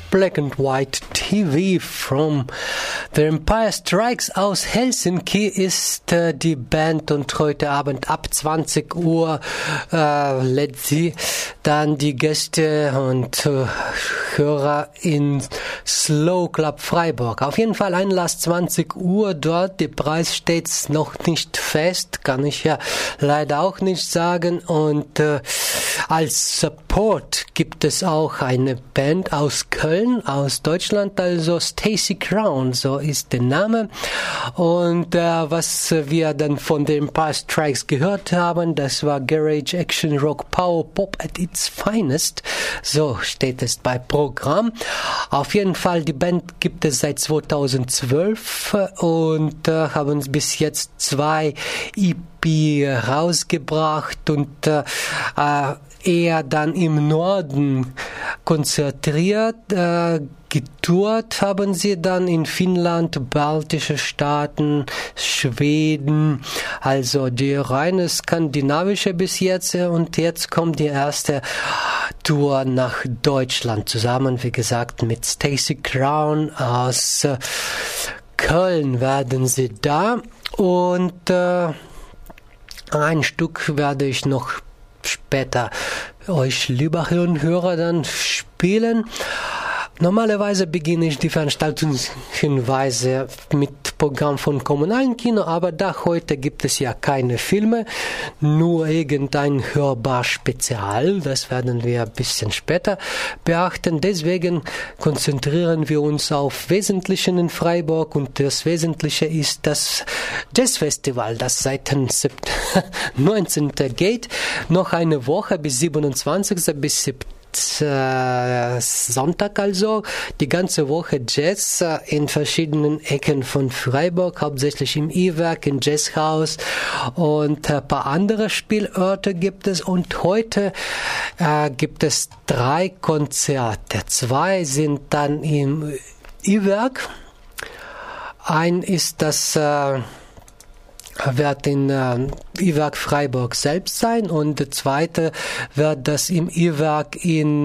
Black and White TV from The Empire Strikes aus Helsinki ist die Band und heute Abend ab 20 Uhr lädt sie dann die Gäste und Hörer in Slow Club Freiburg. Auf jeden Fall Einlass 20 Uhr dort. Der Preis steht noch nicht fest, kann ich ja leider auch nicht sagen. Und als Support gibt es auch eine Band aus Köln, aus Deutschland, also Stacy Crown, so ist der Name. Und was wir dann von den Empire Strikes gehört haben, das war Garage Action Rock Power Pop at its finest. So steht es bei Programm. Auf jeden Fall, die Band gibt es seit 2012 und haben bis jetzt 2 EP rausgebracht und eher dann im Norden konzentriert. Getourt haben sie dann in Finnland, baltische Staaten, Schweden, also die reine skandinavische bis jetzt, und jetzt kommt die erste Tour nach Deutschland zusammen, wie gesagt, mit Stacy Crown aus Köln werden sie da, und ein Stück werde ich noch später euch lieber Hörer dann spielen. Normalerweise beginne ich die Veranstaltungshinweise mit Programm von Kommunalen Kino, aber da heute gibt es ja keine Filme, nur irgendein Hörbar-Spezial. Das werden wir ein bisschen später beachten. Deswegen konzentrieren wir uns auf Wesentlichen in Freiburg, und das Wesentliche ist das Jazzfestival, das seit dem 19. geht. Noch eine Woche bis 27. bis Sonntag, also die ganze Woche Jazz in verschiedenen Ecken von Freiburg, hauptsächlich im E-Werk, im Jazzhaus, und ein paar andere Spielorte gibt es. Und heute gibt es 3 Konzerte. 2 sind dann im E-Werk. Ein ist das wird in E-Werk Freiburg selbst sein, und der zweite wird das im E-Werk in,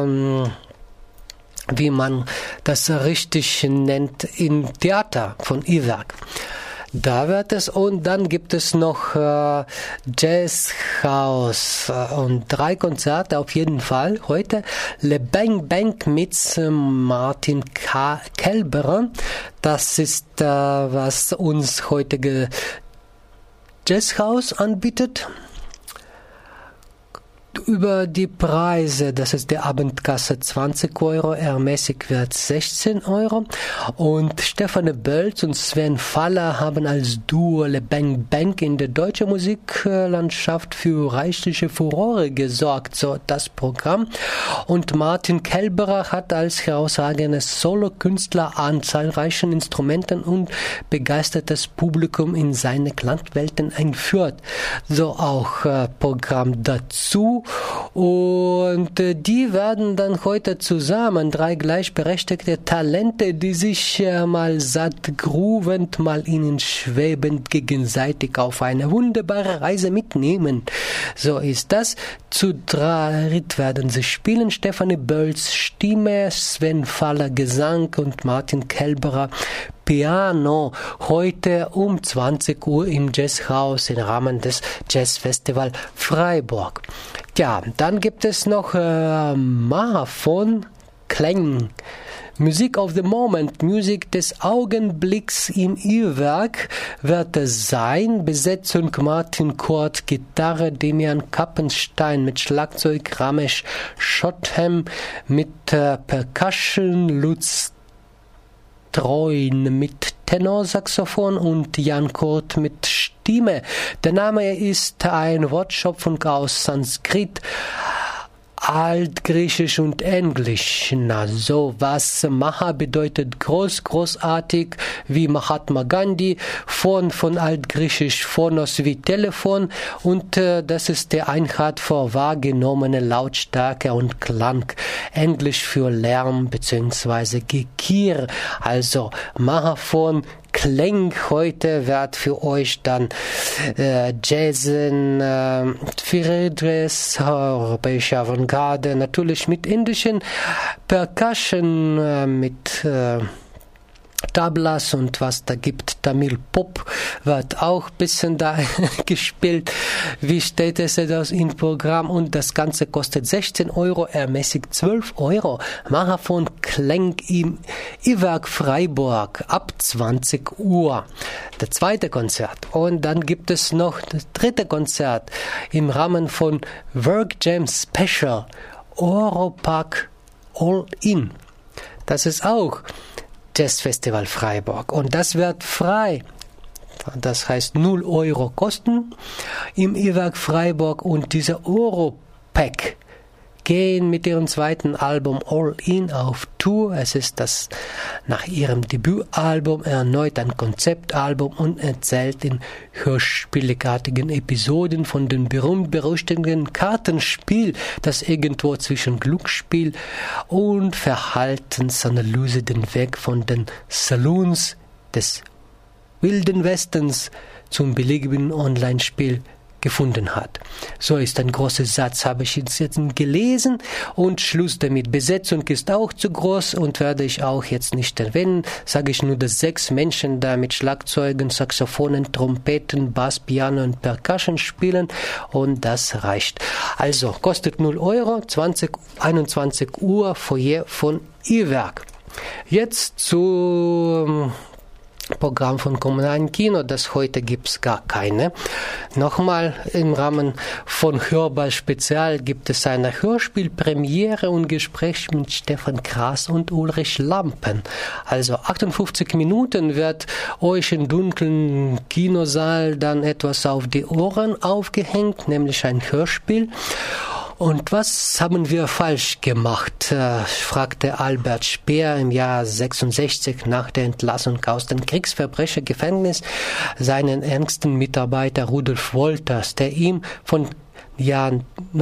wie man das richtig nennt, im Theater von E-Werk. Da wird es, und dann gibt es noch Jazzhaus und 3 Konzerte auf jeden Fall heute. Le Bang Bang mit Martin Kelberer. Das ist was uns heutige Jazzhaus anbietet. Über die Preise, das ist der Abendkasse 20 €, ermäßig wird 16 €. Und Stefanie Bölz und Sven Faller haben als Duo Le Bang Bang in der deutschen Musiklandschaft für reichliche Furore gesorgt, so das Programm. Und Martin Kelberer hat als herausragendes Solokünstler an zahlreichen Instrumenten und begeistertes Publikum in seine Klangwelten einführt. So auch Programm dazu. Und die werden dann heute zusammen 3 gleichberechtigte Talente, die sich mal satt groovend, mal ihnen schwebend gegenseitig auf eine wunderbare Reise mitnehmen. So ist das. Zu 3 werden sie spielen. Stefanie Bölz Stimme, Sven Faller Gesang und Martin Kelberer Piano, heute um 20 Uhr im Jazzhaus im Rahmen des Jazzfestival Freiburg. Ja, dann gibt es noch Marathon Klang. Musik of the Moment, Musik des Augenblicks im E-Werk wird es sein. Besetzung Martin Kurt, Gitarre Demian Kappenstein mit Schlagzeug Ramesh Schottem, mit Percussion Lutz Treuen mit Tenorsaxophon und Jan Kurt mit Stimme. Der Name ist ein Wortschöpfung aus Sanskrit, Altgriechisch und Englisch. Na so was. Maha bedeutet groß, großartig, wie Mahatma Gandhi. Phon von Altgriechisch Phonos wie Telefon. Und das ist die Einheit für wahrgenommene Lautstärke und Klang. Englisch für Lärm bzw. Gekir. Also Mahaphon Klenk. Heute wird für euch dann Jason Friedrichs, europäische Avantgarde, natürlich mit indischen Percussion, mit Tablas und was da gibt. Tamil Pop wird auch ein bisschen da gespielt. Wie steht es aus im Programm? Und das Ganze kostet 16 Euro, ermäßigt 12 Euro. Marathon Klenk im I-Werk Freiburg ab 20 Uhr. Der zweite Konzert. Und dann gibt es noch das dritte Konzert im Rahmen von Work Jam Special Europark All In. Das ist auch Jazzfestival Freiburg und das wird frei. Das heißt 0 Euro Kosten im I-Werk Freiburg und diese Europack gehen mit ihrem zweiten Album All In auf Tour. Es ist das nach ihrem Debütalbum erneut ein Konzeptalbum und erzählt in hörspielartigen Episoden von dem berühmt-berüchtigten Kartenspiel, das irgendwo zwischen Glücksspiel und Verhaltensanalyse den Weg von den Saloons des Wilden Westens zum beliebigen Online-Spiel gefunden hat. So ist ein großer Satz, habe ich jetzt gelesen und Schluss damit. Besetzung ist auch zu groß und werde ich auch jetzt nicht erwähnen. Sage ich nur, dass 6 Menschen da mit Schlagzeugen, Saxophonen, Trompeten, Bass, Piano und Percussion spielen und das reicht. Also kostet 0 Euro, 21 Uhr, Foyer von I-Werk. Jetzt zu Programm von Kommunalen Kino, das heute gibt's gar keine. Nochmal im Rahmen von Hörball Spezial gibt es eine Hörspielpremiere und Gespräch mit Stefan Krass und Ulrich Lampen. Also 58 Minuten wird euch im dunklen Kinosaal dann etwas auf die Ohren aufgehängt, nämlich ein Hörspiel. Und was haben wir falsch gemacht, fragte Albert Speer im Jahr 66 nach der Entlassung aus dem Kriegsverbrechergefängnis seinen engsten Mitarbeiter Rudolf Wolters, der ihm von Jahren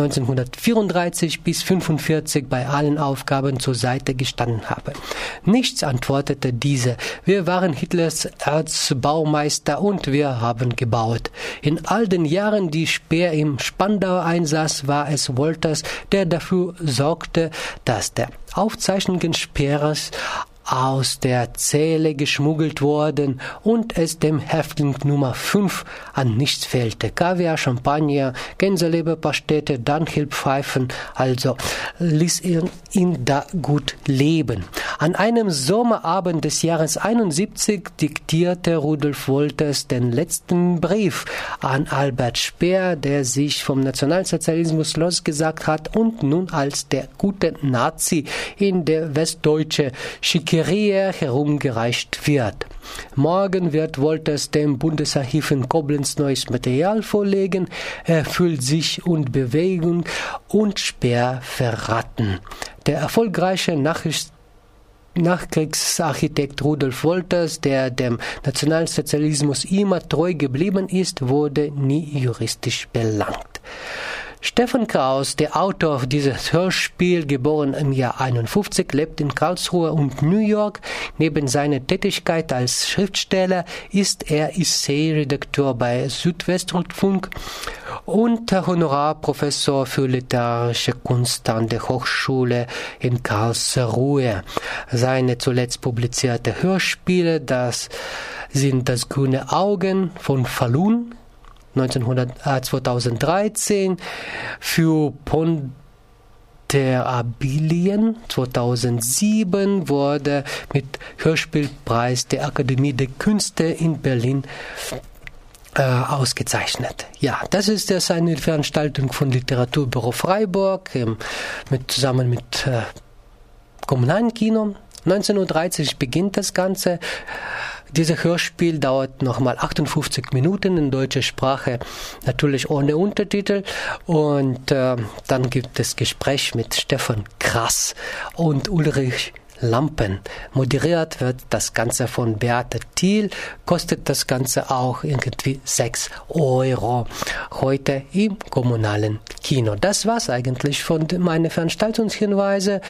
1934 bis 1945 bei allen Aufgaben zur Seite gestanden habe. Nichts, antwortete diese. Wir waren Hitlers Erzbaumeister und wir haben gebaut. In all den Jahren, die Speer im Spandau einsaß, war es Wolters, der dafür sorgte, dass der Aufzeichnungen Speers aus der Zelle geschmuggelt worden und es dem Häftling Nummer 5 an nichts fehlte. Kaviar, Champagner, Gänseleberpastete, Dunhill-Pfeifen, also ließ ihn da gut leben. An einem Sommerabend des Jahres 71 diktierte Rudolf Wolters den letzten Brief an Albert Speer, der sich vom Nationalsozialismus losgesagt hat und nun als der gute Nazi in der westdeutsche Schickeria herumgereicht wird. Morgen wird Wolters dem Bundesarchiv in Koblenz neues Material vorlegen. Er fühlt sich und Bewegung und Speer verraten. Der erfolgreiche Nachkriegsarchitekt Rudolf Wolters, der dem Nationalsozialismus immer treu geblieben ist, wurde nie juristisch belangt. Stefan Kraus, der Autor dieses Hörspiels, geboren im Jahr 51, lebt in Karlsruhe und New York. Neben seiner Tätigkeit als Schriftsteller ist er Essay-Redakteur bei Südwestrundfunk und Honorarprofessor für literarische Kunst an der Hochschule in Karlsruhe. Seine zuletzt publizierte Hörspiele, das sind Das grüne Augen von Falun 2013, für Ponterabilien 2007 wurde mit Hörspielpreis der Akademie der Künste in Berlin ausgezeichnet. Ja, das ist jetzt eine Veranstaltung von Literaturbüro Freiburg zusammen mit Kommunalen Kino. 19.30 Uhr beginnt das Ganze. Dieses Hörspiel dauert nochmal 58 Minuten in deutscher Sprache, natürlich ohne Untertitel. Und dann gibt es Gespräch mit Stefan Krass und Ulrich Lampen. Moderiert wird das Ganze von Beate Thiel, kostet das Ganze auch irgendwie 6 Euro. Heute im kommunalen Kino. Das war's eigentlich von meinen Veranstaltungshinweisen.